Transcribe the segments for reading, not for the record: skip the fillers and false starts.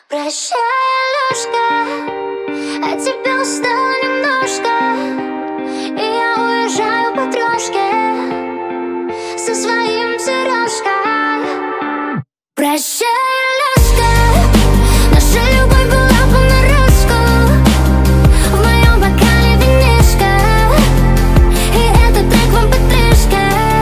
Прощай, Алёшка, от тебя устала немножко, и я уезжаю по трошке со своим Сережкой. Прощай, Алёшка, наша любовь была понарошку. В моем бокале винишко, и этот трек вам потришка.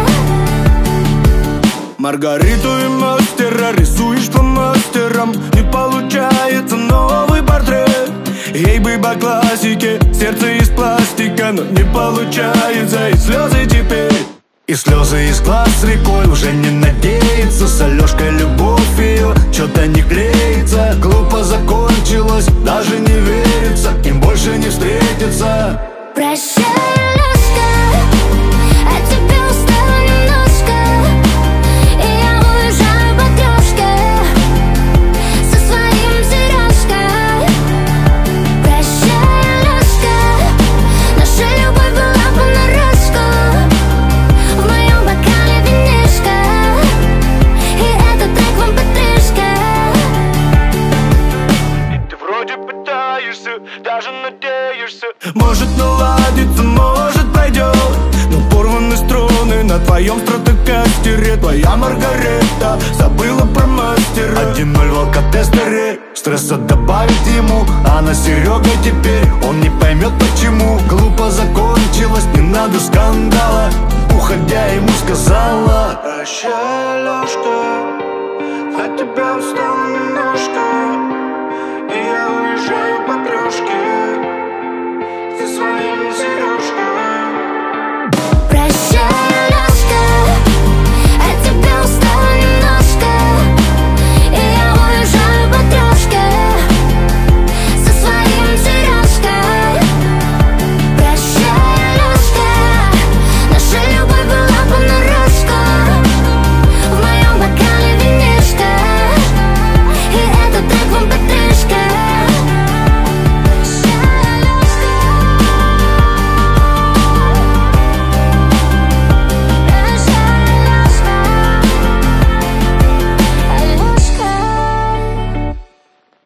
Маргариту и мастера рисуешь фломастером. Не получается новый портрет. Ей бы по классике, сердце из пластика, но не получается, и слезы теперь. И слезы из глаз рекой уже не надеется. С Алёшкой любовь ее что-то не клеится. Глупо закончилось, даже не верится, им больше не встретиться. Прощай, Алёшка, от тебя устала немножко, и я уезжаю по трошке со своим Сережкой. Прощай, Алёшка, наша любовь была понарошку. В моем бокале винишко, и этот трек вам потришка. И ты вроде пытаешься, даже надеешься. Может наладится, может пойдет, но порваны струны на твоем стратокастере. Твоя Маргарета забыла про мастера. 1-0 в алкотестере. Стресса добавить ему, а на Серега теперь он не поймет почему. Глупо закончилось, не надо скандала. Уходя ему сказала: прощай, Алёшка, от тебя устала немножко,